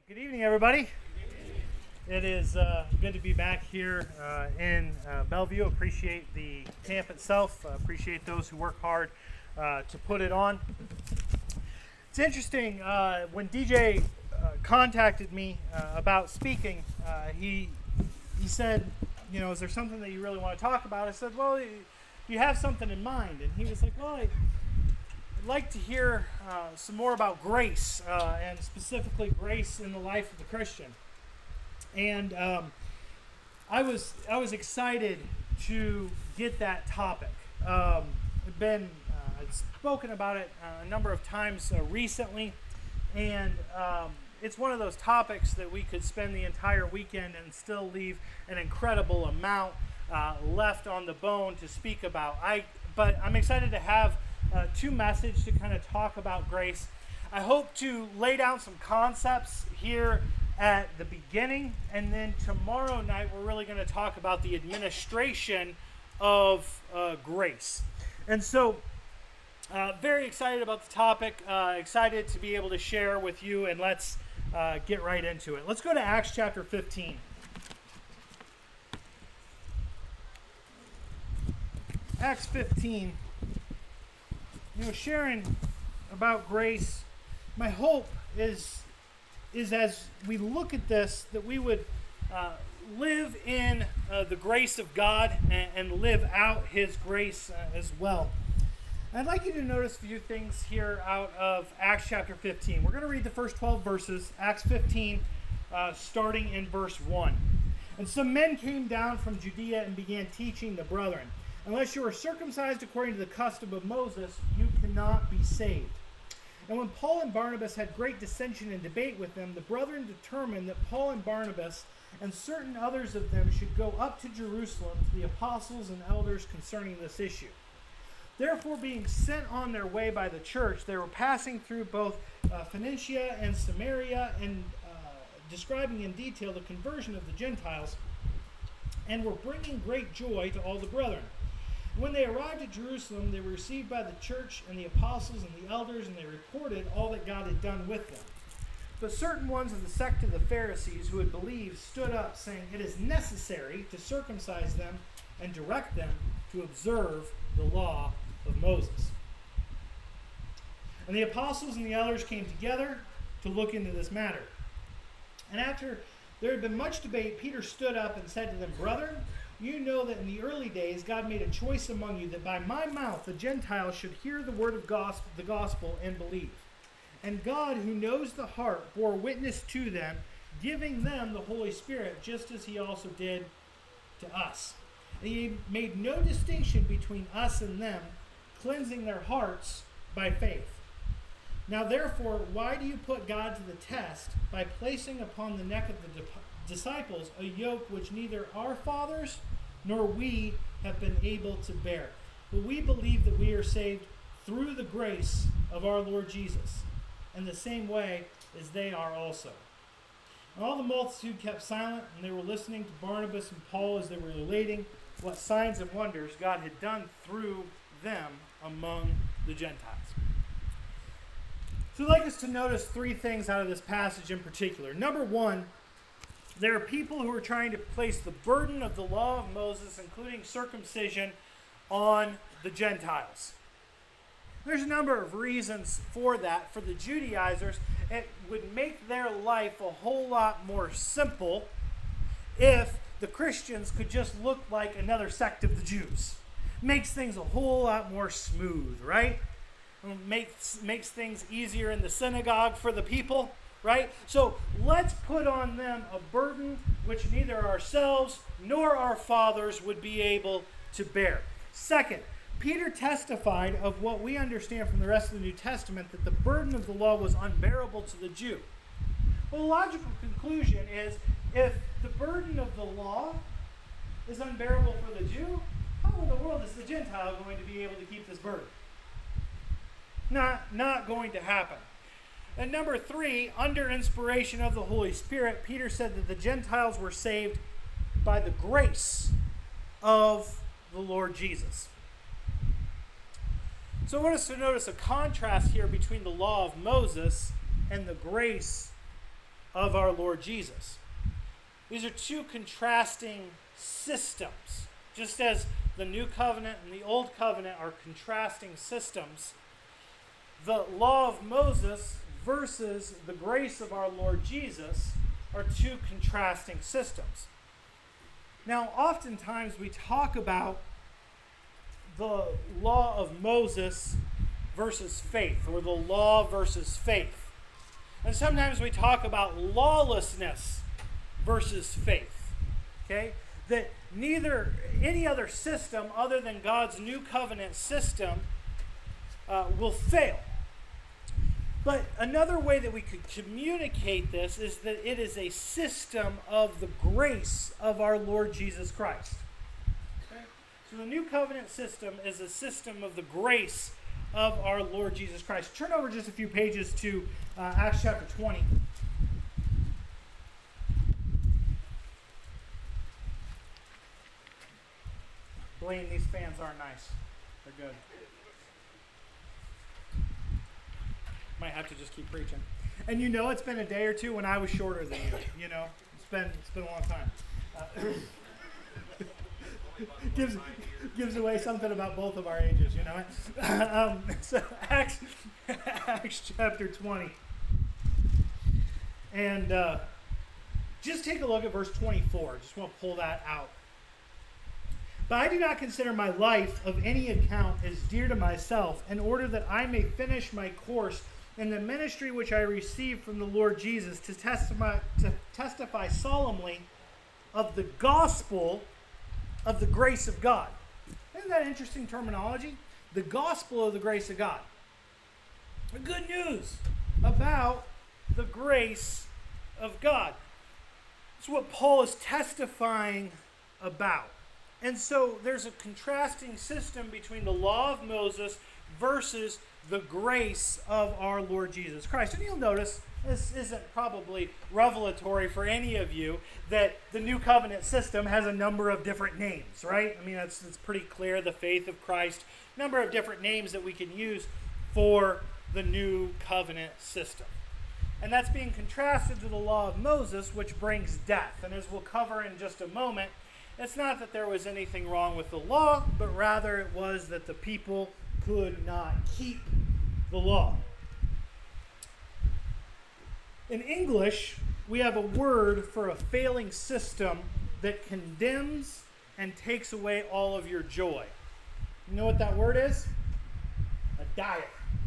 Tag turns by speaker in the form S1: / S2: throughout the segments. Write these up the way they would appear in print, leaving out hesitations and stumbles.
S1: right, good evening, everybody. It is good to be back here in Bellevue. Appreciate the camp itself. Appreciate those who work hard to put it on. It's interesting, when DJ contacted me about speaking, he said, you know, is there something that you really want to talk about? I said, well, you have something in mind. And he was like, well, I'd like to hear some more about grace, and specifically grace in the life of the Christian. And I was excited to get that topic. I've spoken about it a number of times recently, and it's one of those topics that we could spend the entire weekend and still leave an incredible amount left on the bone to speak about. But I'm excited to have two messages to kind of talk about grace. I hope to lay down some concepts here at the beginning, and then tomorrow night we're really going to talk about the administration of grace. And so very excited about the topic, excited to be able to share with you, and let's get right into it. Let's go to Acts chapter 15. Acts 15. You know, sharing about grace, my hope is as we look at this, that we would live in the grace of God and live out His grace as well. I'd like you to notice a few things here out of Acts chapter 15. We're going to read the first 12 verses, Acts 15, starting in verse 1. And some men came down from Judea and began teaching the brethren, unless you are circumcised according to the custom of Moses, you cannot be saved. And when Paul and Barnabas had great dissension and debate with them, the brethren determined that Paul and Barnabas and certain others of them should go up to Jerusalem to the apostles and elders concerning this issue. Therefore, being sent on their way by the church, they were passing through both Phoenicia and Samaria, and describing in detail the conversion of the Gentiles, and were bringing great joy to all the brethren. When they arrived at Jerusalem, they were received by the church and the apostles and the elders, and they reported all that God had done with them. But certain ones of the sect of the Pharisees who had believed stood up, saying, it is necessary to circumcise them and direct them to observe the law of Moses. And the apostles and the elders came together to look into this matter. And after there had been much debate, Peter stood up and said to them, brethren, you know that in the early days God made a choice among you that by my mouth the Gentiles should hear the word of the gospel and believe. And God, who knows the heart, bore witness to them, giving them the Holy Spirit, just as he also did to us. And he made no distinction between us and them, cleansing their hearts by faith. Now therefore, why do you put God to the test by placing upon the neck of the disciples a yoke which neither our fathers nor we have been able to bear? But we believe that we are saved through the grace of our Lord Jesus, in the same way as they are also. And all the multitude kept silent, and they were listening to Barnabas and Paul as they were relating what signs and wonders God had done through them among the Gentiles. So I'd like us to notice three things out of this passage in particular. Number one, there are people who are trying to place the burden of the law of Moses, including circumcision, on the Gentiles. There's a number of reasons for that. For the Judaizers, it would make their life a whole lot more simple if the Christians could just look like another sect of the Jews. Makes things a whole lot more smooth, right? Makes things easier in the synagogue for the people, right? So let's put on them a burden which neither ourselves nor our fathers would be able to bear. Second, Peter testified of what we understand from the rest of the New Testament, that the burden of the law was unbearable to the Jew. Well, the logical conclusion is, if the burden of the law is unbearable for the Jew, how in the world is the Gentile going to be able to keep this burden? Not going to happen. And number three, under inspiration of the Holy Spirit, Peter said that the Gentiles were saved by the grace of the Lord Jesus. So I want us to notice a contrast here between the law of Moses and the grace of our Lord Jesus. These are two contrasting systems. Just as the New Covenant and the Old Covenant are contrasting systems, the law of Moses versus the grace of our Lord Jesus are two contrasting systems. Now, oftentimes we talk about the law of Moses versus faith, or the law versus faith. And sometimes we talk about lawlessness versus faith. Okay? That neither any other system other than God's new covenant system will fail. But another way that we could communicate this is that it is a system of the grace of our Lord Jesus Christ. Okay? So the new covenant system is a system of the grace of our Lord Jesus Christ. Turn over just a few pages to Acts chapter 20. Blaine, these fans aren't nice. They're good. Might have to just keep preaching. And you know it's been a day or two when I was shorter than you. You know, it's been a long time. Gives away something about both of our ages, you know. So Acts chapter 20, and just take a look at verse 24. Just want to pull that out. But I do not consider my life of any account as dear to myself, in order that I may finish my course in the ministry which I received from the Lord Jesus, to testify solemnly of the gospel of the grace of God. Isn't that interesting terminology? The gospel of the grace of God. The good news about the grace of God. It's what Paul is testifying about. And so there's a contrasting system between the law of Moses versus the grace of our Lord Jesus Christ. And you'll notice, this isn't probably revelatory for any of you, that the New Covenant system has a number of different names, right? I mean, it's pretty clear, the faith of Christ, number of different names that we can use for the New Covenant system. And that's being contrasted to the law of Moses, which brings death. And as we'll cover in just a moment, it's not that there was anything wrong with the law, but rather it was that the people could not keep the law. In English, we have a word for a failing system that condemns and takes away all of your joy. You know what that word is? A diet.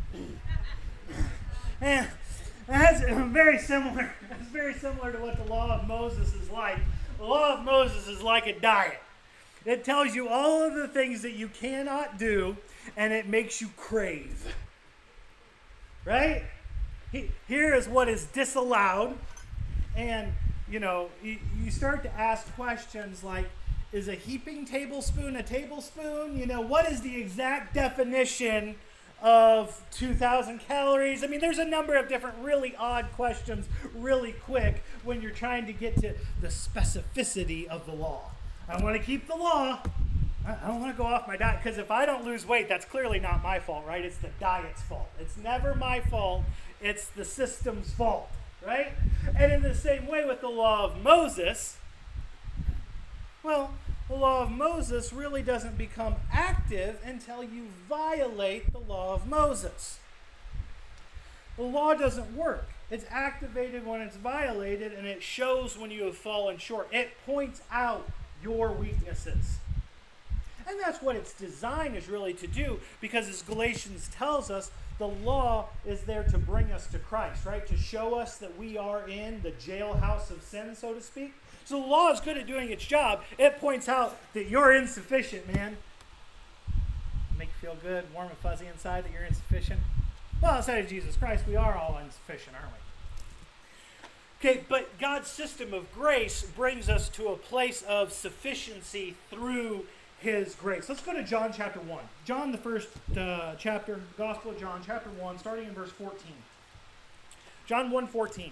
S1: And that's very similar. It's very similar to what the law of Moses is like. The law of Moses is like a diet. It tells you all of the things that you cannot do, and it makes you crave. Right? Here is what is disallowed. And, you know, you start to ask questions like, is a heaping tablespoon a tablespoon? You know, what is the exact definition of 2,000 calories? I mean, there's a number of different really odd questions really quick when you're trying to get to the specificity of the law. I want to keep the law. I don't want to go off my diet, because if I don't lose weight, that's clearly not my fault, right? It's the diet's fault. It's never my fault. It's the system's fault, right? And in the same way with the law of Moses, well, the law of Moses really doesn't become active until you violate the law of Moses. The law doesn't work. It's activated when it's violated, and it shows when you have fallen short. It points out your weaknesses. And that's what its design is really to do, because as Galatians tells us, the law is there to bring us to Christ, right? To show us that we are in the jailhouse of sin, so to speak. So the law is good at doing its job. It points out that you're insufficient, man. Make you feel good, warm and fuzzy inside that you're insufficient. Well, outside of Jesus Christ, we are all insufficient, aren't we? Okay, but God's system of grace brings us to a place of sufficiency through His grace. Let's go to John chapter 1. John, the first chapter, Gospel of John, chapter 1, starting in verse 14. John 1:14.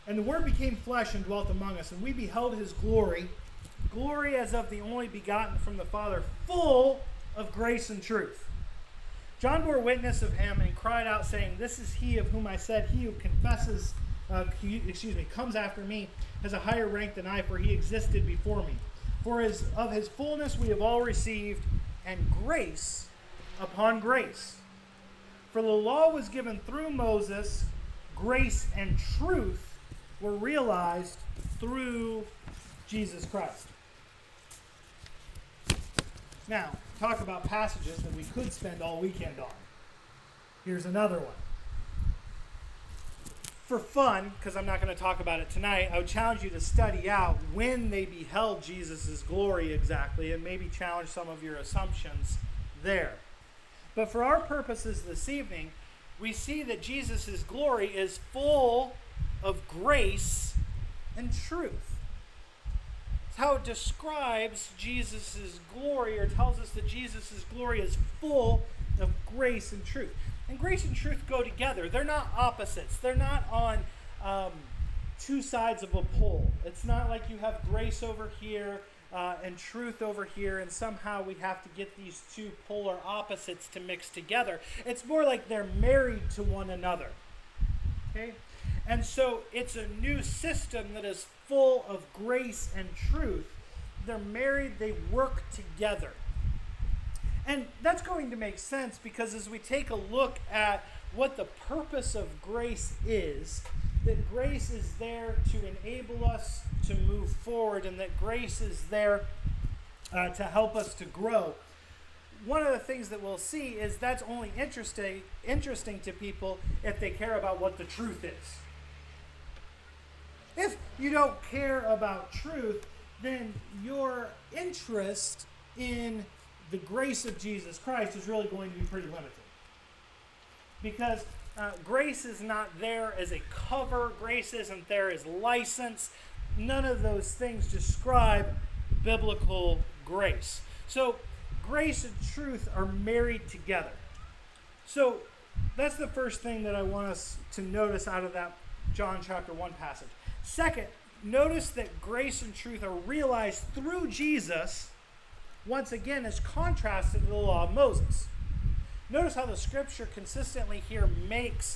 S1: And the Word became flesh and dwelt among us, and we beheld his glory, glory as of the only begotten from the Father, full of grace and truth. John bore witness of him and cried out, saying, This is he of whom I said, He who confesses, comes after me, has a higher rank than I, for he existed before me. For of his fullness we have all received, and grace upon grace. For the law was given through Moses, grace and truth were realized through Jesus Christ. Now, talk about passages that we could spend all weekend on. Here's another one. For fun, because I'm not going to talk about it tonight, I would challenge you to study out when they beheld Jesus' glory exactly, and maybe challenge some of your assumptions there. But for our purposes this evening, we see that Jesus' glory is full of grace and truth. It's how it describes Jesus' glory, or tells us that Jesus' glory is full of grace and truth. And grace and truth go together. They're not opposites. They're not on two sides of a pole. It's not like you have grace over here and truth over here, and somehow we have to get these two polar opposites to mix together. It's more like they're married to one another. Okay? And so it's a new system that is full of grace and truth. They're married, they work together. And that's going to make sense because as we take a look at what the purpose of grace is, that grace is there to enable us to move forward, and that grace is there to help us to grow. One of the things that we'll see is that's only interesting to people if they care about what the truth is. If you don't care about truth, then your interest in the grace of Jesus Christ is really going to be pretty limited. Because grace is not there as a cover. Grace isn't there as license. None of those things describe biblical grace. So grace and truth are married together. So that's the first thing that I want us to notice out of that John chapter 1 passage. Second, notice that grace and truth are realized through Jesus, once again, as contrasted to the law of Moses. Notice how the scripture consistently here makes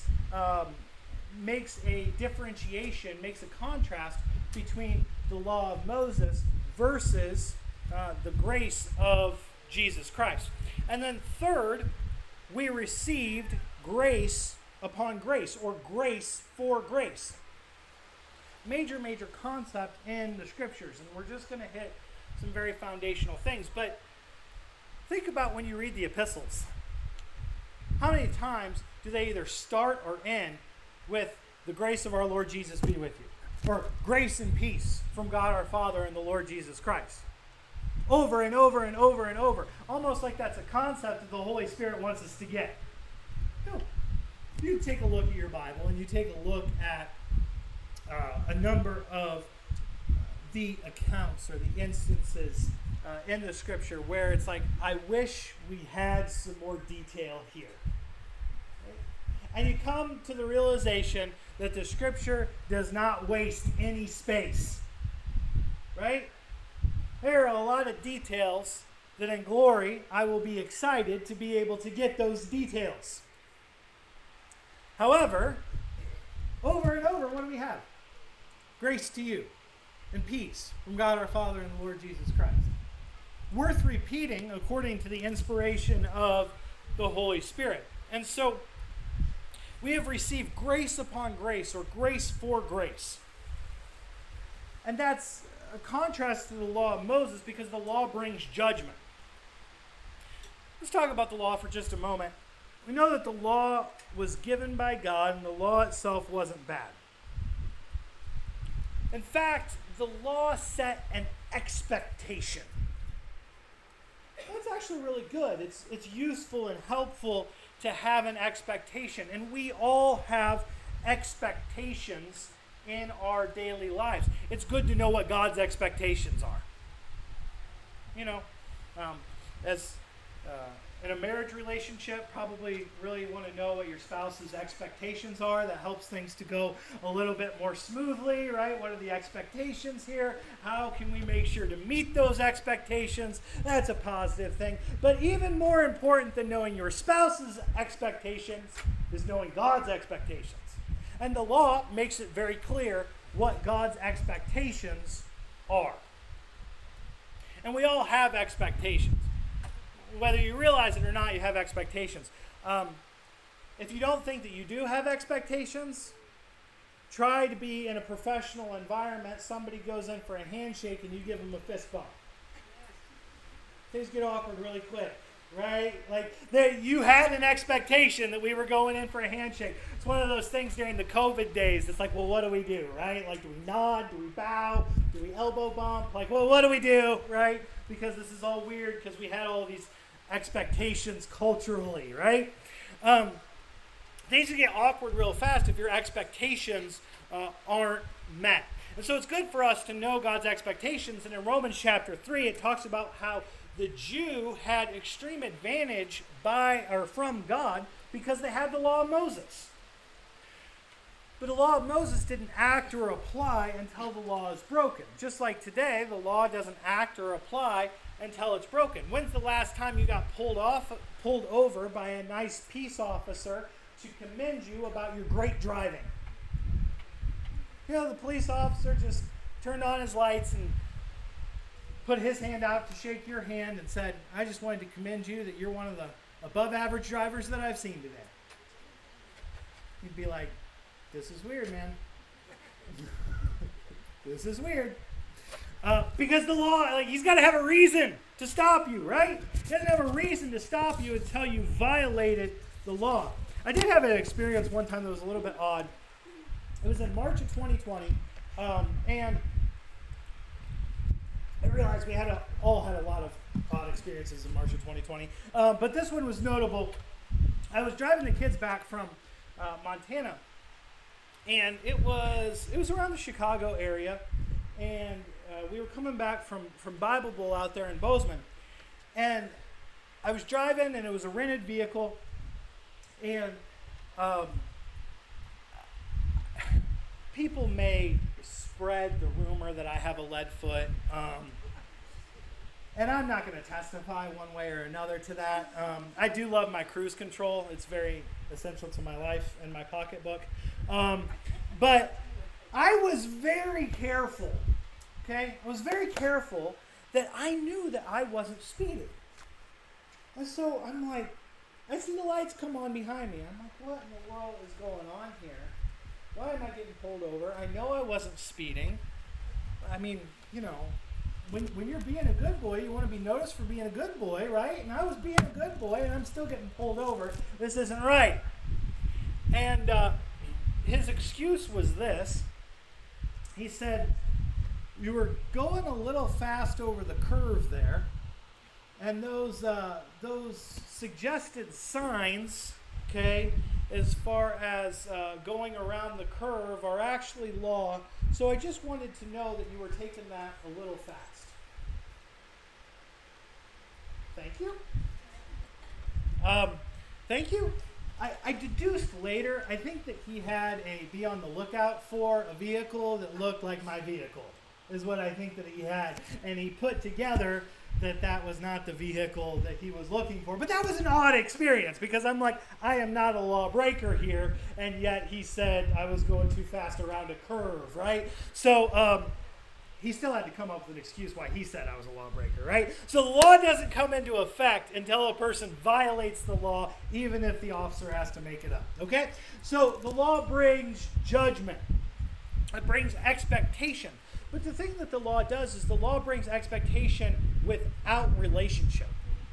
S1: a differentiation, makes a contrast between the law of Moses versus the grace of Jesus Christ. And then third, we received grace upon grace, or grace for grace. Major concept in the scriptures, and we're just going to hit some very foundational things. But think about when you read the epistles. How many times do they either start or end with the grace of our Lord Jesus be with you? Or grace and peace from God our Father and the Lord Jesus Christ? Over and over and over and over. Almost like that's a concept that the Holy Spirit wants us to get. No. You take a look at your Bible and you take a look at a number of the accounts or the instances in the scripture where it's like, I wish we had some more detail here. Right? And you come to the realization that the scripture does not waste any space. Right? There are a lot of details that in glory I will be excited to be able to get those details. However, over and over, what do we have? Grace to you and peace from God our Father and the Lord Jesus Christ. Worth repeating according to the inspiration of the Holy Spirit. And so we have received grace upon grace, or grace for grace. And that's a contrast to the law of Moses, because the law brings judgment. Let's talk about the law for just a moment. We know that the law was given by God, and the law itself wasn't bad. In fact, the law set an expectation. That's actually really good. It's useful and helpful to have an expectation. And we all have expectations in our daily lives. It's good to know what God's expectations are. You know, as in a marriage relationship, probably really want to know what your spouse's expectations are. That helps things to go a little bit more smoothly, right? What are the expectations here? How can we make sure to meet those expectations? That's a positive thing. But even more important than knowing your spouse's expectations is knowing God's expectations. And the law makes it very clear what God's expectations are. And we all have expectations. Whether you realize it or not, you have expectations. If you don't think that you do have expectations, try to be in a professional environment. Somebody goes in for a handshake and you give them a fist bump. Things get awkward really quick, right? Like you had an expectation that we were going in for a handshake. It's one of those things during the COVID days. It's like, well, what do we do, right? Like, do we nod? Do we bow? Do we elbow bump? Like, well, what do we do, right? Because this is all weird because we had all these expectations culturally, right? Things can get awkward real fast if your expectations aren't met. And so it's good for us to know God's expectations. And in Romans chapter 3, it talks about how the Jew had extreme advantage from God because they had the law of Moses. But the law of Moses didn't act or apply until the law is broken. Just like today, the law doesn't act or apply until it's broken. When's the last time you got pulled over by a nice peace officer to commend you about your great driving? You know, the police officer just turned on his lights and put his hand out to shake your hand and said, I just wanted to commend you that you're one of the above average drivers that I've seen today. You'd be like, this is weird, man. This is weird. Because the law, like, he's got to have a reason to stop you, right? He doesn't have a reason to stop you until you violated the law. I did have an experience one time that was a little bit odd. It was in March of 2020, and I realized we all had a lot of odd experiences in March of 2020, but this one was notable. I was driving the kids back from Montana, and it was around the Chicago area, and we were coming back from Bible Bowl out there in Bozeman, and I was driving, and it was a rented vehicle, and people may spread the rumor that I have a lead foot, and I'm not going to testify one way or another to that. I do love my cruise control. It's very essential to my life and my pocketbook. But I was very careful, okay? I was very careful that I knew that I wasn't speeding. And so I'm like, I see the lights come on behind me. I'm like, what in the world is going on here? Why am I getting pulled over? I know I wasn't speeding. I mean, you know, when you're being a good boy, you want to be noticed for being a good boy, right? And I was being a good boy, and I'm still getting pulled over. This isn't right. And his excuse was this. He said, you were going a little fast over the curve there, and those suggested signs, okay, as far as going around the curve are actually law. So I just wanted to know that you were taking that a little fast. Thank you. Thank you. I deduced later, I think that he had be on the lookout for a vehicle that looked like my vehicle, is what I think that he had. And he put together that was not the vehicle that he was looking for. But that was an odd experience because I'm like, I am not a lawbreaker here, and yet he said I was going too fast around a curve, right? So he still had to come up with an excuse why he said I was a lawbreaker, right? So the law doesn't come into effect until a person violates the law, even if the officer has to make it up, okay? So the law brings judgment. It brings expectation. But the thing that the law does is the law brings expectation without relationship.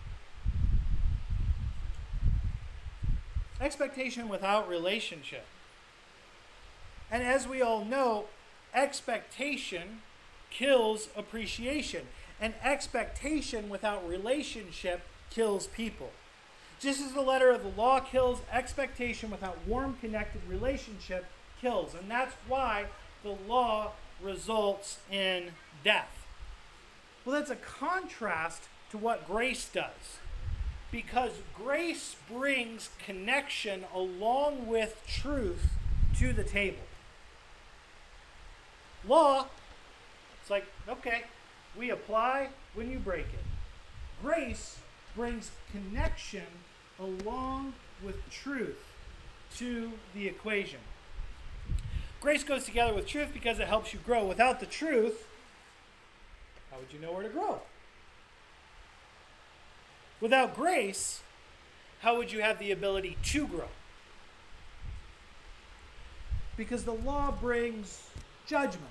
S1: Expectation without relationship. And as we all know, expectation kills appreciation. And expectation without relationship kills people. Just as the letter of the law kills, expectation without warm, connected relationship kills. And that's why the law results in death. Well, that's a contrast to what grace does. Because grace brings connection along with truth to the table. Law, it's like, okay, we apply when you break it. Grace brings connection along with truth to the equation. Grace goes together with truth because it helps you grow. Without the truth, how would you know where to grow? Without grace, how would you have the ability to grow? Because the law brings judgment.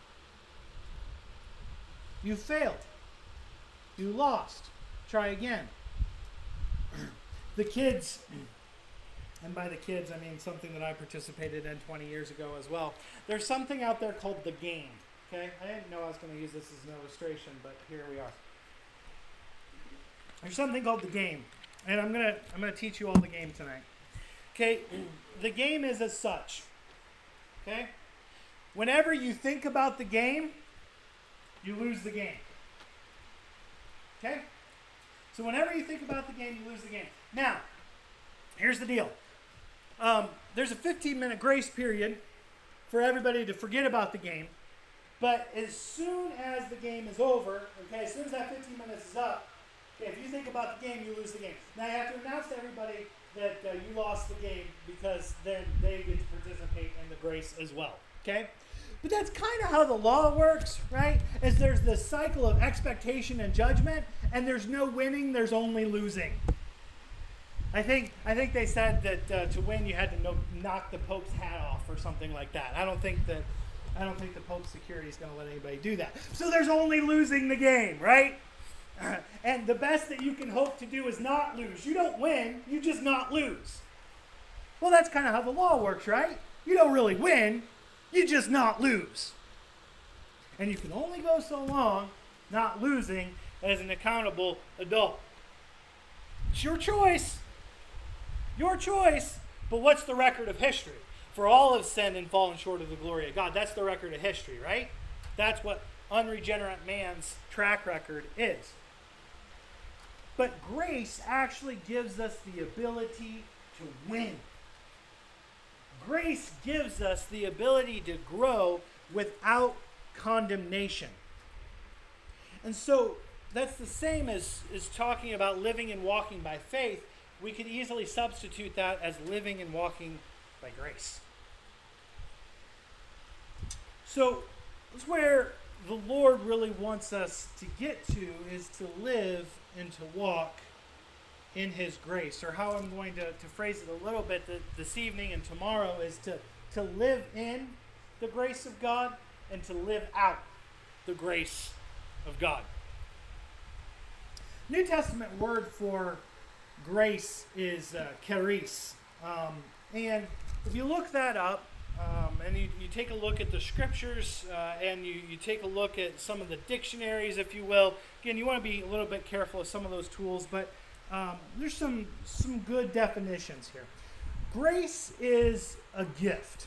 S1: You failed. You lost. Try again. The kids, and by the kids I mean something that I participated in 20 years ago as well. There's something out there called the game. Okay? I didn't know I was going to use this as an illustration, but here we are. There's something called the game, and I'm gonna teach you all the game tonight. Okay? The game is as such. Okay? Whenever you think about the game, you lose the game. Okay? So whenever you think about the game, you lose the game. Now, here's the deal. There's a 15-minute grace period for everybody to forget about the game. But as soon as the game is over, okay, as soon as that 15 minutes is up, okay, if you think about the game, you lose the game. Now you have to announce to everybody that you lost the game, because then they get to participate in the grace as well. Okay? But that's kind of how the law works, right? Is there's this cycle of expectation and judgment, and there's no winning, there's only losing. I think they said that to win you had to knock the Pope's hat off or something like that. I don't think the Pope's security is going to let anybody do that. So there's only losing the game, right? And the best that you can hope to do is not lose. You don't win, you just not lose. Well, that's kind of how the law works, right? You don't really win, you just not lose. And you can only go so long not losing as an accountable adult. It's your choice. Your choice. But what's the record of history? For all have sinned and fallen short of the glory of God. That's the record of history, right? That's what unregenerate man's track record is. But grace actually gives us the ability to win. Grace gives us the ability to grow without condemnation. And so that's the same as talking about living and walking by faith. We could easily substitute that as living and walking by grace. So that's where the Lord really wants us to get to, is to live and to walk in His grace. Or how I'm going to phrase it a little bit this evening and tomorrow is to live in the grace of God and to live out the grace of God. New Testament word for grace is charis. And if you look that up, and you take a look at the scriptures, and you take a look at some of the dictionaries, if you will. Again, you want to be a little bit careful of some of those tools, but there's some good definitions here. Grace is a gift.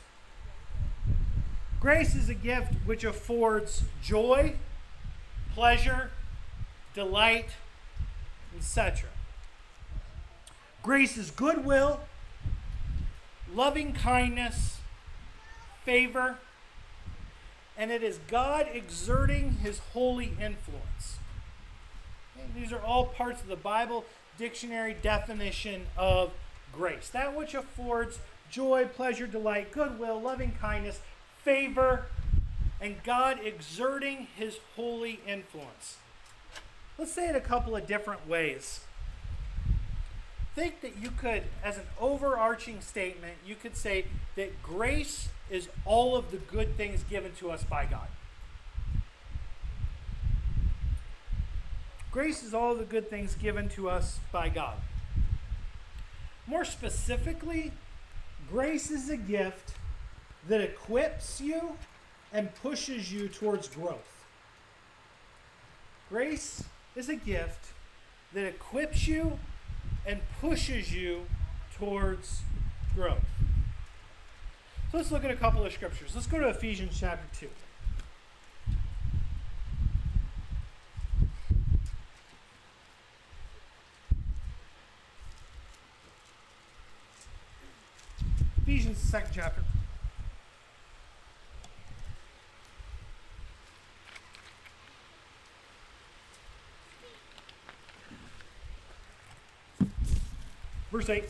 S1: Grace is a gift which affords joy, pleasure, delight, etc. Grace is goodwill, loving kindness, favor, and it is God exerting His holy influence. And these are all parts of the Bible dictionary definition of grace. That which affords joy, pleasure, delight, goodwill, loving kindness, favor, and God exerting His holy influence. Let's say it a couple of different ways. Think that you could, as an overarching statement, you could say that grace is all of the good things given to us by God. Grace is all of the good things given to us by God. More specifically, grace is a gift that equips you and pushes you towards growth. Grace is a gift that equips you and pushes you towards growth. So let's look at a couple of scriptures. Let's go to Ephesians chapter 2. second chapter. Verse 8.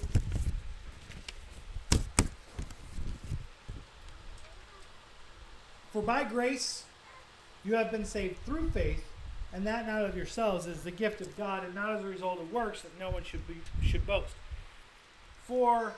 S1: For by grace you have been saved through faith, and that not of yourselves is the gift of God, and not as a result of works, that no one should boast. For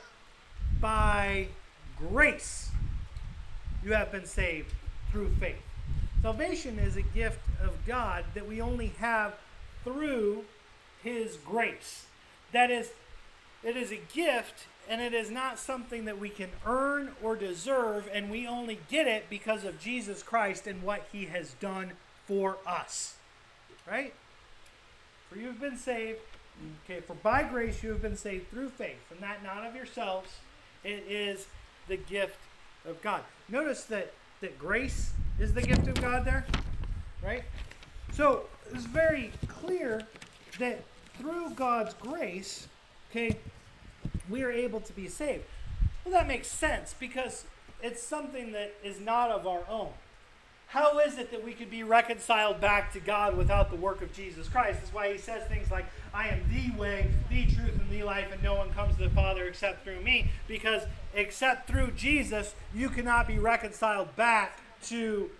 S1: by grace you have been saved through faith. Salvation is a gift of God that we only have through His grace. That is, it is a gift, and it is not something that we can earn or deserve, and we only get it because of Jesus Christ and what He has done for us. Right? For you have been saved, okay, for by grace you have been saved through faith, and that not of yourselves, it is the gift of God. Notice that grace is the gift of God there, right? So it's very clear that through God's grace, okay, we are able to be saved. Well, that makes sense because it's something that is not of our own. How is it that we could be reconciled back to God without the work of Jesus Christ? That's why He says things like, I am the way, the truth, and the life, and no one comes to the Father except through me. Because except through Jesus, you cannot be reconciled back to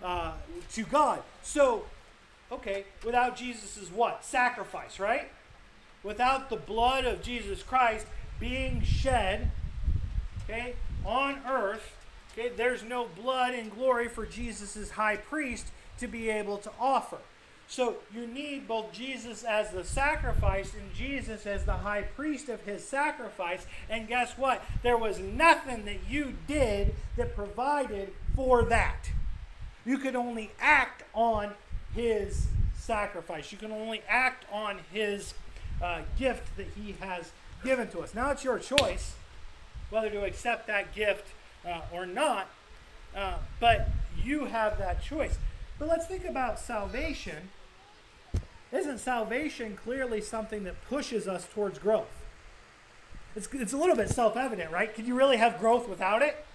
S1: God. So, okay, without Jesus' what? Sacrifice, right? Without the blood of Jesus Christ being shed, okay, on earth, okay, there's no blood and glory for Jesus' high priest to be able to offer. So you need both Jesus as the sacrifice and Jesus as the high priest of His sacrifice. And guess what? There was nothing that you did that provided for that. You could only act on His sacrifice. You can only act on His gift that He has given to us. Now it's your choice whether to accept that gift or not, but you have that choice. But let's think about salvation. Isn't salvation clearly something that pushes us towards growth? It's a little bit self-evident, right? Can you really have growth without it?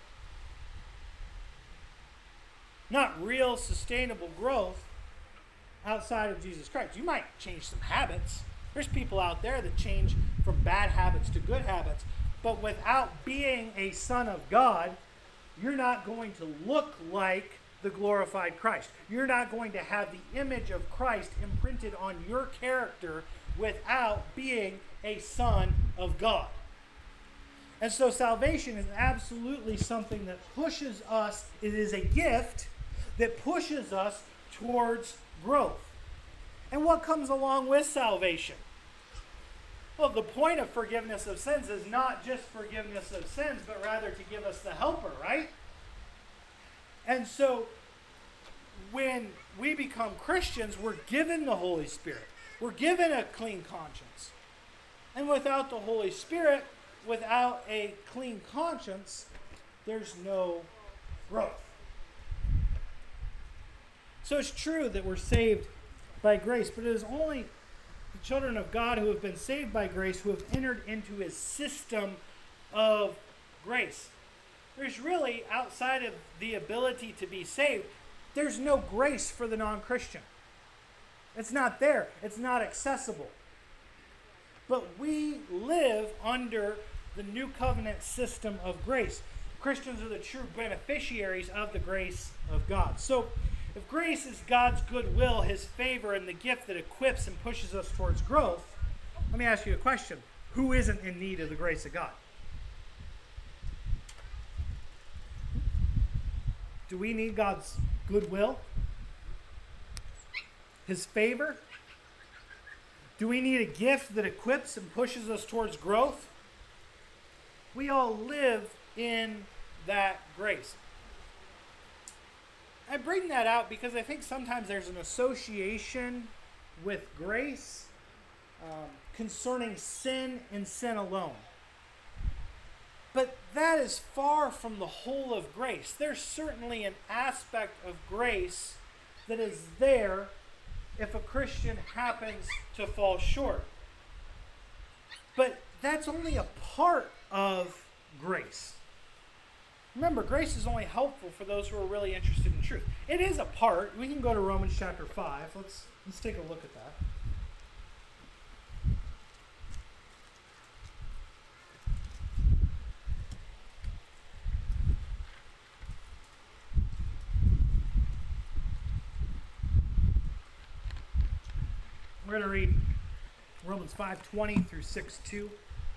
S1: Not real sustainable growth outside of Jesus Christ. You might change some habits. There's people out there that change from bad habits to good habits. But without being a son of God, you're not going to look like the glorified Christ. You're not going to have the image of Christ imprinted on your character without being a son of God. And so salvation is absolutely something that pushes us. It is a gift that pushes us towards growth. And what comes along with salvation? Well, the point of forgiveness of sins is not just forgiveness of sins, but rather to give us the helper, right? And so when we become Christians, we're given the Holy Spirit. We're given a clean conscience. And without the Holy Spirit, without a clean conscience, there's no growth. So it's true that we're saved by grace, but it is only the children of God who have been saved by grace who have entered into His system of grace. There's really, outside of the ability to be saved, there's no grace for the non-Christian. It's not there. It's not accessible. But we live under the new covenant system of grace. Christians are the true beneficiaries of the grace of God. So, if grace is God's goodwill, His favor, and the gift that equips and pushes us towards growth, let me ask you a question. Who isn't in need of the grace of God? Do we need God's goodwill? His favor? Do we need a gift that equips and pushes us towards growth? We all live in that grace. I bring that out because I think sometimes there's an association with grace concerning sin and sin alone. But that is far from the whole of grace. There's certainly an aspect of grace that is there if a Christian happens to fall short. But that's only a part of grace. Remember, grace is only helpful for those who are really interested in truth. It is a part. We can go to Romans chapter 5. Let's take a look at that. We're going to read Romans 5:20 through 6:2.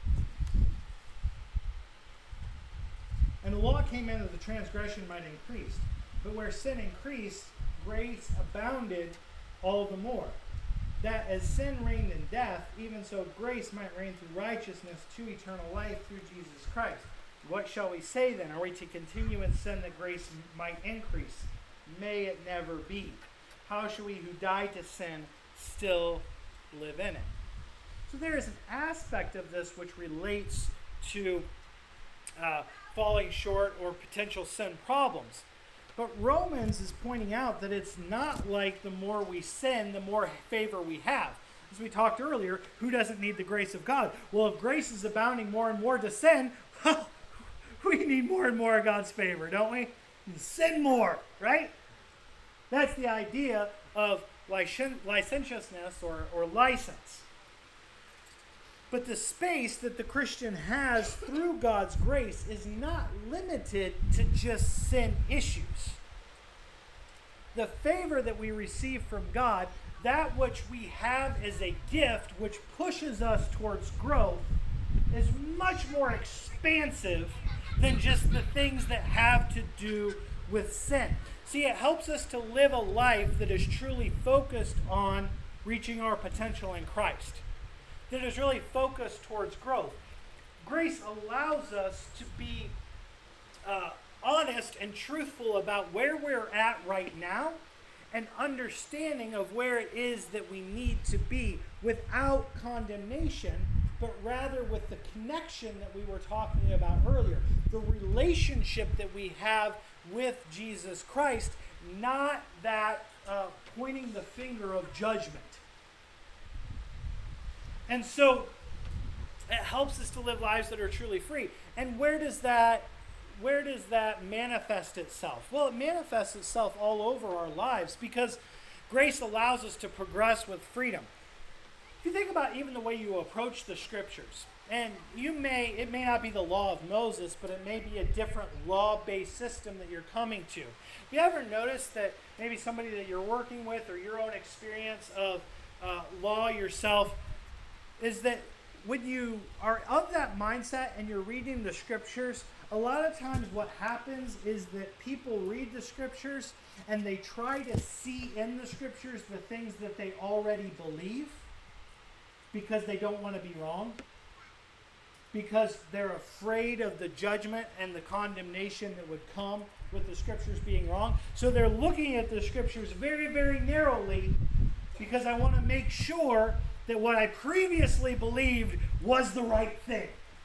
S1: And the law came in that the transgression might increase. But where sin increased, grace abounded all the more. That as sin reigned in death, even so grace might reign through righteousness to eternal life through Jesus Christ. What shall we say then? Are we to continue in sin that grace might increase? May it never be. How shall we who died to sin still live in it? So there is an aspect of this which relates to falling short or potential sin problems. But Romans is pointing out that it's not like the more we sin, the more favor we have. As we talked earlier, who doesn't need the grace of God? Well, if grace is abounding more and more to sin, well, we need more and more of God's favor, don't we? Sin more, right? That's the idea of licentiousness or license. But the space that the Christian has through God's grace is not limited to just sin issues. The favor that we receive from God, that which we have as a gift, which pushes us towards growth, is much more expansive than just the things that have to do with sin. See, it helps us to live a life that is truly focused on reaching our potential in Christ, that is really focused towards growth. Grace allows us to be honest and truthful about where we're at right now and understanding of where it is that we need to be without condemnation, but rather with the connection that we were talking about earlier, the relationship that we have with Jesus Christ, not that pointing the finger of judgment. And so it helps us to live lives that are truly free. And where does that manifest itself? Well, it manifests itself all over our lives because grace allows us to progress with freedom. If you think about even the way you approach the scriptures, and it may not be the law of Moses, but it may be a different law-based system that you're coming to. Have you ever noticed that maybe somebody that you're working with or your own experience of law yourself is that when you are of that mindset and you're reading the scriptures, a lot of times what happens is that people read the scriptures and they try to see in the scriptures the things that they already believe because they don't want to be wrong, because they're afraid of the judgment and the condemnation that would come with the scriptures being wrong. So they're looking at the scriptures very, very narrowly because I want to make sure that what I previously believed was the right thing.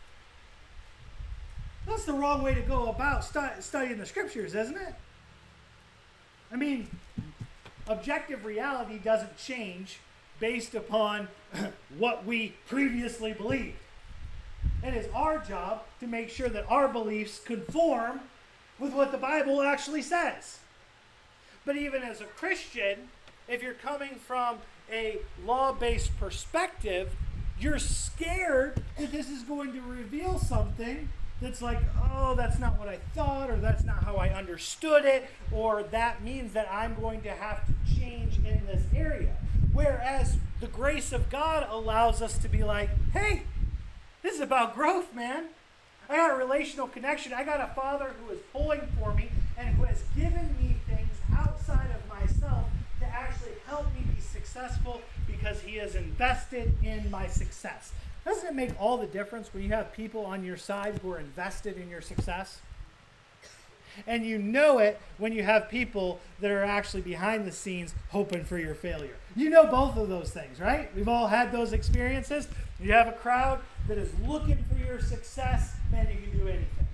S1: That's the wrong way to go about studying the scriptures, isn't it? I mean, objective reality doesn't change based upon what we previously believed. It is our job to make sure that our beliefs conform with what the Bible actually says. But even as a Christian, if you're coming from a law-based perspective, you're scared that this is going to reveal something that's like, oh, that's not what I thought, or that's not how I understood it, or that means that I'm going to have to change in this area. Whereas the grace of God allows us to be like, hey, this is about growth, man. I got a relational connection. I got a Father who is pulling for me and who has given me things outside of myself to actually help me be successful because he has invested in my success. Doesn't it make all the difference when you have people on your side who are invested in your success? And you know it when you have people that are actually behind the scenes hoping for your failure. You know both of those things, right? We've all had those experiences. You have a crowd that is looking for your success, man, you can do anything.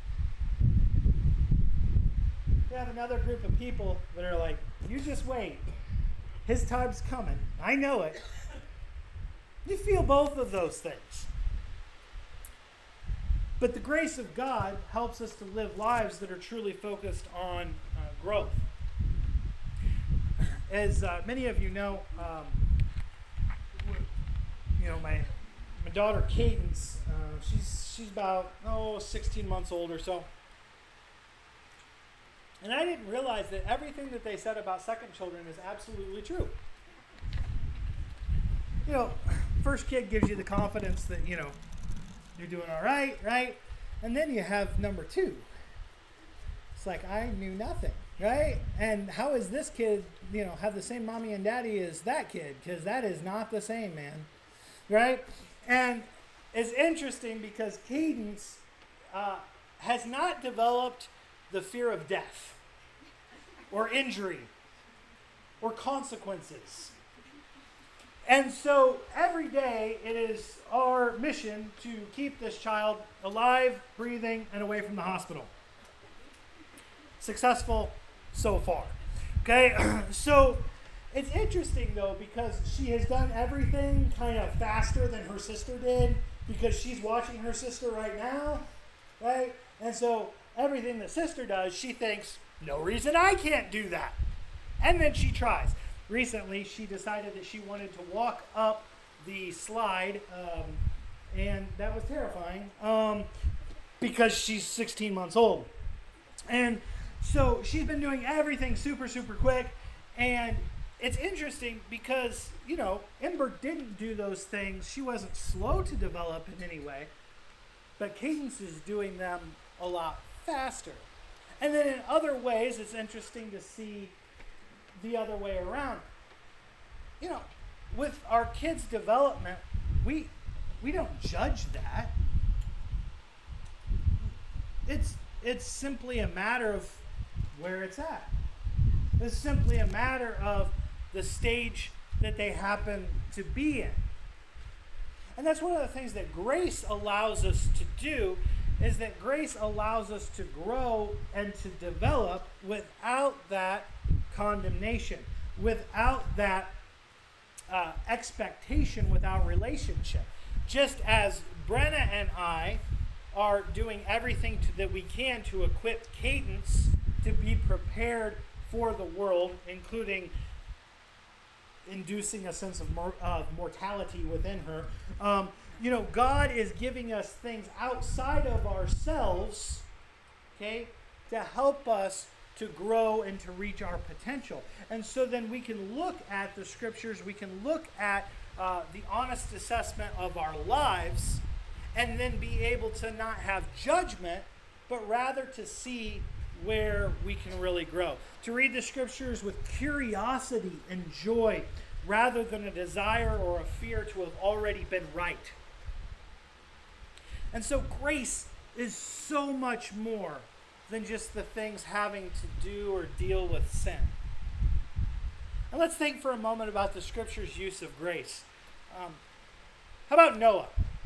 S1: You have another group of people that are like, you just wait. His time's coming. I know it. You feel both of those things. But the grace of God helps us to live lives that are truly focused on growth. As many of you know, my daughter Cadence, she's about 16 months old or so. And I didn't realize that everything that they said about second children is absolutely true. First kid gives you the confidence that, you're doing all right, right? And then you have number two. It's like, I knew nothing, right? And how is this kid, have the same mommy and daddy as that kid? Because that is not the same, man, right? And it's interesting because Cadence has not developed the fear of death or injury or consequences. And so every day it is our mission to keep this child alive, breathing, and away from the hospital. Successful so far. Okay, so it's interesting though because she has done everything kind of faster than her sister did because she's watching her sister right now, right? And so everything the sister does, she thinks, no reason I can't do that. And then she tries. Recently, she decided that she wanted to walk up the slide, and that was terrifying because she's 16 months old. And so she's been doing everything super, super quick. And it's interesting because, Ember didn't do those things. She wasn't slow to develop in any way. But Cadence is doing them a lot faster. And then in other ways, it's interesting to see the other way around. With our kids' development, we don't judge that. It's simply a matter of where it's at. It's simply a matter of the stage that they happen to be in. And that's one of the things that grace allows us to do, is that grace allows us to grow and to develop without that condemnation, without that expectation, without relationship. Just as Brenna and I are doing everything that we can to equip Cadence to be prepared for the world, including inducing a sense of mortality within her. God is giving us things outside of ourselves, okay, to help us to grow and to reach our potential. And so then we can look at the scriptures, we can look at the honest assessment of our lives, and then be able to not have judgment, but rather to see where we can really grow. To read the scriptures with curiosity and joy, rather than a desire or a fear to have already been right. And so grace is so much more than just the things having to do or deal with sin. And let's think for a moment about the scripture's use of grace. How about Noah?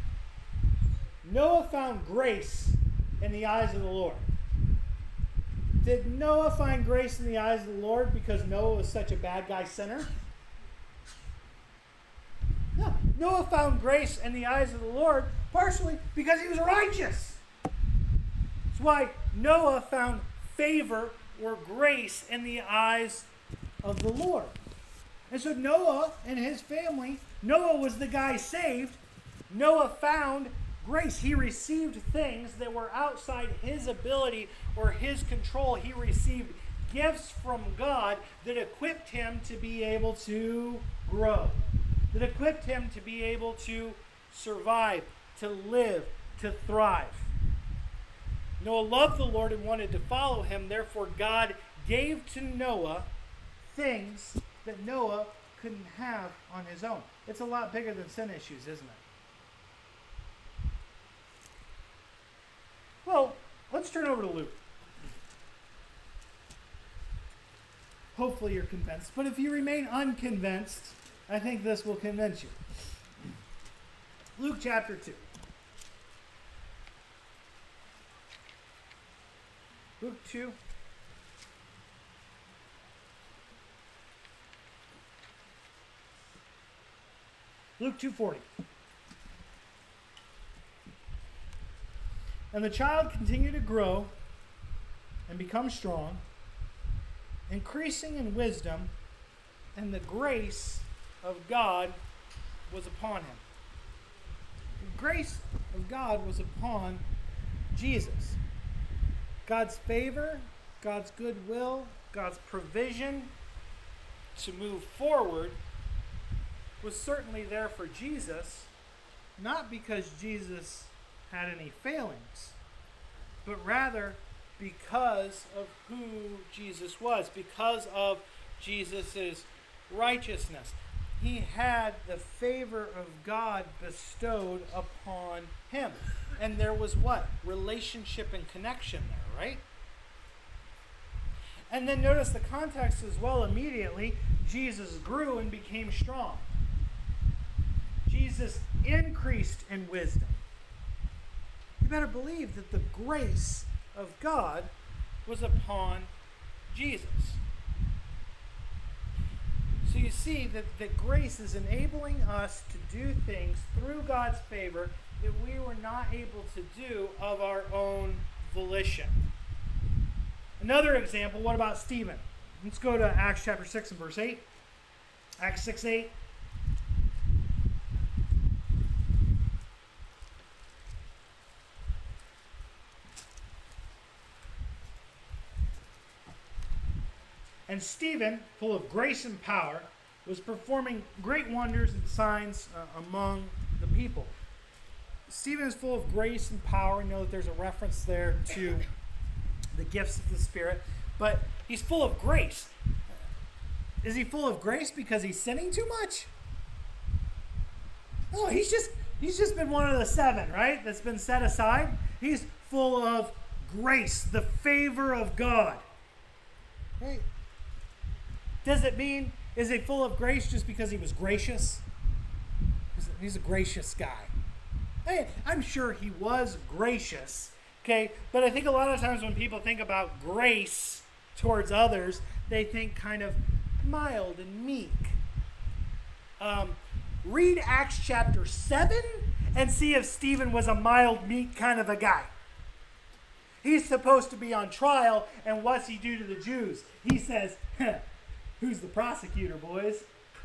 S1: Noah found grace in the eyes of the Lord. Did Noah find grace in the eyes of the Lord because Noah was such a bad guy sinner? No. Noah found grace in the eyes of the Lord partially because he was righteous. That's why Noah found favor or grace in the eyes of the Lord. And so Noah and his family, Noah was the guy saved. Noah found grace. He received things that were outside his ability or his control. He received gifts from God that equipped him to be able to grow, that equipped him to be able to survive, to live, to thrive. Noah loved the Lord and wanted to follow him. Therefore, God gave to Noah things that Noah couldn't have on his own. It's a lot bigger than sin issues, isn't it? Well, let's turn over to Luke. Hopefully you're convinced. But if you remain unconvinced, I think this will convince you. Luke chapter 2. Luke 2. Luke 2:40. And the child continued to grow and become strong, increasing in wisdom, and the grace of God was upon him. The grace of God was upon Jesus. God's favor, God's goodwill, God's provision to move forward was certainly there for Jesus, not because Jesus had any failings, but rather because of who Jesus was, because of Jesus' righteousness. He had the favor of God bestowed upon him. And there was what? Relationship and connection there, right? And then notice the context as well immediately. Jesus grew and became strong. Jesus increased in wisdom. You better believe that the grace of God was upon Jesus. So you see that grace is enabling us to do things through God's favor that we were not able to do of our own volition. Another example, what about Stephen? Let's go to Acts chapter 6 and verse 8. Acts 6:8. And Stephen, full of grace and power, was performing great wonders and signs among the people. Stephen is full of grace and power. We know that there's a reference there to the gifts of the Spirit, but he's full of grace. Is he full of grace because he's sinning too much? No, he's just been one of the seven, right? That's been set aside. He's full of grace, the favor of God. Right? Does it mean, is he full of grace just because he was gracious? He's a gracious guy. I'm sure he was gracious, okay? But I think a lot of times when people think about grace towards others, they think kind of mild and meek. Read Acts chapter 7 and see if Stephen was a mild, meek kind of a guy. He's supposed to be on trial, and what's he do to the Jews? He says, who's the prosecutor, boys?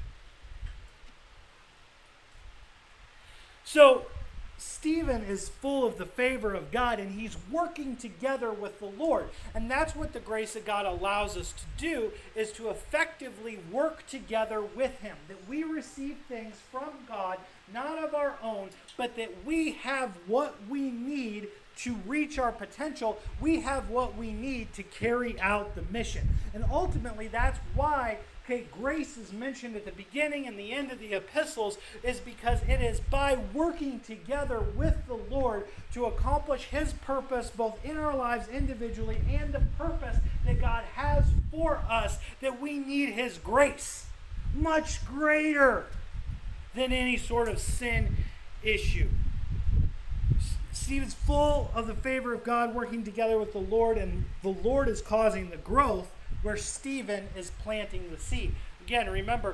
S1: So, Stephen is full of the favor of God, and he's working together with the Lord. And that's what the grace of God allows us to do, is to effectively work together with him. That we receive things from God, not of our own, but that we have what we need to reach our potential. We have what we need to carry out the mission. And ultimately, that's why grace is mentioned at the beginning and the end of the epistles, is because it is by working together with the Lord to accomplish his purpose both in our lives individually and the purpose that God has for us, that we need his grace much greater than any sort of sin issue. Stephen's full of the favor of God, working together with the Lord, and the Lord is causing the growth where Stephen is planting the seed. Again, remember,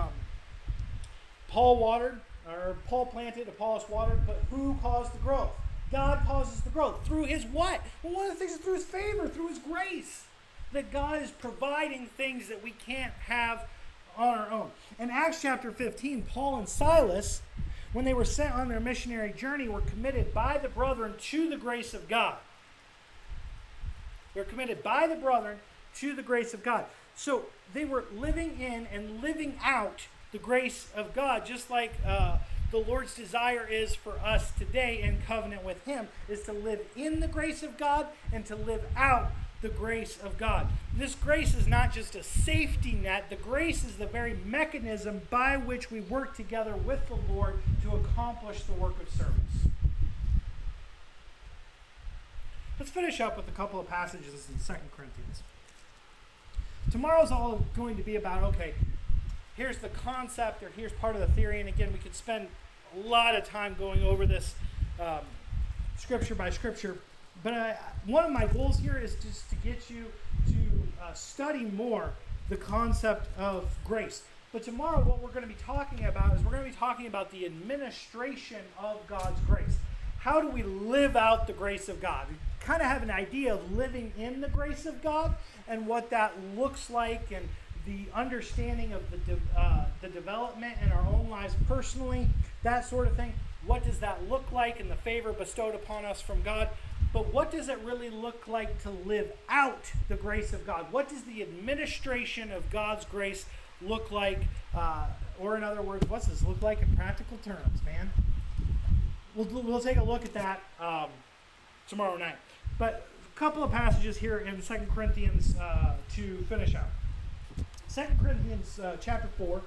S1: Paul planted, Apollos watered, but who caused the growth? God causes the growth. Through his what? Well, one of the things is through his favor, through his grace. That God is providing things that we can't have on our own. In Acts chapter 15, Paul and Silas, when they were sent on their missionary journey, were committed by the brethren to the grace of God. They were committed by the brethren to the grace of God. So they were living in and living out the grace of God, just like the Lord's desire is for us today in covenant with him, is to live in the grace of God and to live out the grace of God. This grace is not just a safety net. The grace is the very mechanism by which we work together with the Lord to accomplish the work of service. Let's finish up with a couple of passages in 2 Corinthians. Tomorrow's all going to be about, okay, here's the concept, or here's part of the theory. And again, we could spend a lot of time going over this scripture by scripture. But one of my goals here is just to get you to study more the concept of grace. But tomorrow what we're going to be talking about is we're going to be talking about the administration of God's grace. how do we live out the grace of God? We kind of have an idea of living in the grace of God and what that looks like, and the understanding of the development in our own lives personally, that sort of thing. What does that look like in the favor bestowed upon us from God? But what does it really look like to live out the grace of God? What does the administration of God's grace look like? Or in other words, what's this look like in practical terms, man? We'll take a look at that tomorrow night. But a couple of passages here in 2 Corinthians to finish out. 2 Corinthians chapter 4.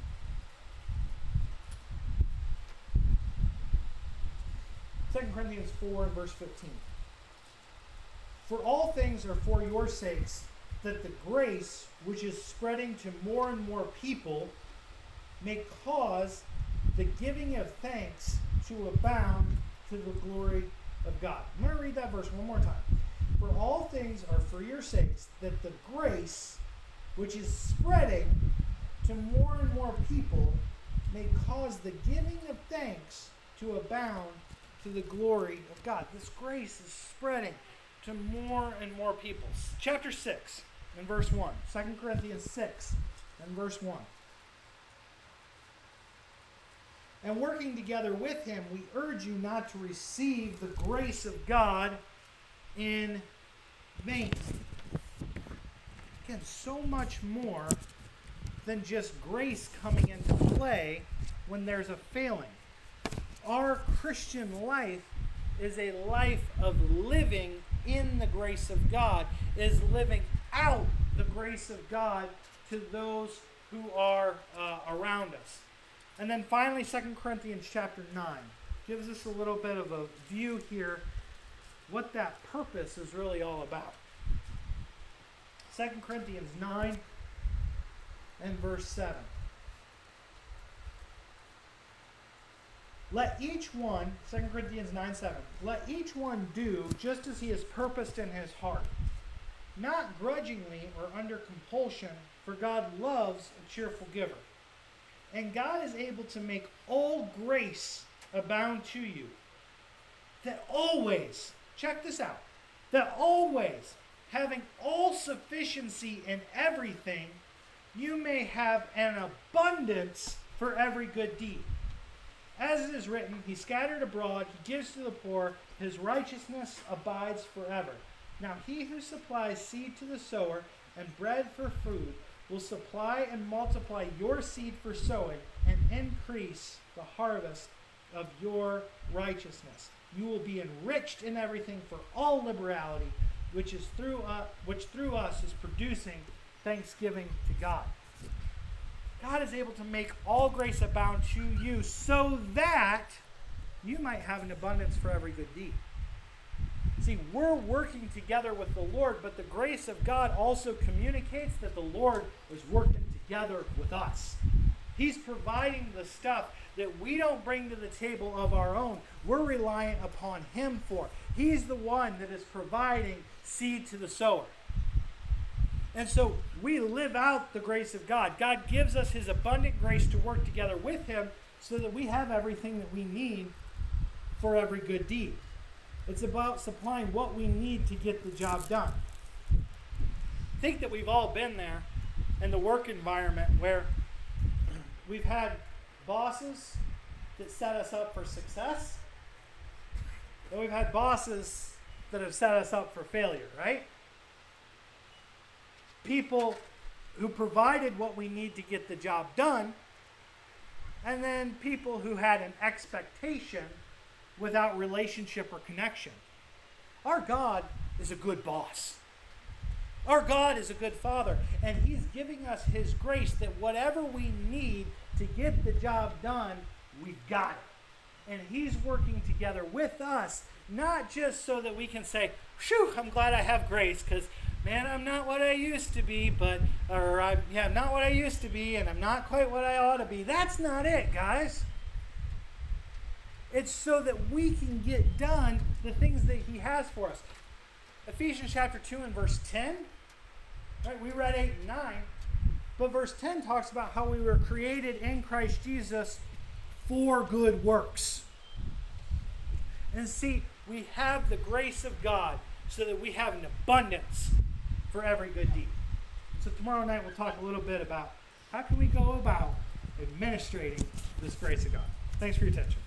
S1: 2 Corinthians 4 and verse 15. For all things are for your sakes, that the grace which is spreading to more and more people may cause the giving of thanks to abound to the glory of God. I'm going to read that verse one more time. For all things are for your sakes, that the grace which is spreading to more and more people may cause the giving of thanks to abound to the glory of God. This grace is spreading to more and more people. Chapter 6 and verse 1. 2 Corinthians 6 and verse 1. And working together with him, we urge you not to receive the grace of God in vain. Again, so much more than just grace coming into play when there's a failing. Our Christian life is a life of living in the grace of God, is living out the grace of God to those who are around us. And then finally, 2 Corinthians chapter 9 gives us a little bit of a view here what that purpose is really all about. 2 Corinthians 9 and verse 7. Let each one, 2 Corinthians 9:7, let each one do just as he has purposed in his heart, not grudgingly or under compulsion, for God loves a cheerful giver. And God is able to make all grace abound to you, that always, check this out, that always, having all sufficiency in everything, you may have an abundance for every good deed. As it is written, he scattered abroad, he gives to the poor, his righteousness abides forever. Now he who supplies seed to the sower and bread for food will supply and multiply your seed for sowing and increase the harvest of your righteousness. You will be enriched in everything for all liberality, which through us is producing thanksgiving to God. God is able to make all grace abound to you so that you might have an abundance for every good deed. See, we're working together with the Lord, but the grace of God also communicates that the Lord is working together with us. He's providing the stuff that we don't bring to the table of our own. We're reliant upon him for. He's the one that is providing seed to the sower. And so we live out the grace of God. God gives us his abundant grace to work together with him so that we have everything that we need for every good deed. It's about supplying what we need to get the job done. I think that we've all been there in the work environment where we've had bosses that set us up for success, and we've had bosses that have set us up for failure, right? People who provided what we need to get the job done, and then people who had an expectation without relationship or connection. Our God is a good boss. Our God is a good father, and he's giving us his grace that whatever we need to get the job done, we've got it. And he's working together with us, not just so that we can say, "Phew, I'm glad I have grace, because man, I'm not what I used to be, I'm not what I used to be, and I'm not quite what I ought to be." That's not it, guys. It's so that we can get done the things that he has for us. Ephesians chapter 2 and verse 10, right? We read 8 and 9, but verse 10 talks about how we were created in Christ Jesus for good works. And see, we have the grace of God so that we have an abundance for every good deed. So tomorrow night we'll talk a little bit about how can we go about administrating this grace of God. Thanks for your attention.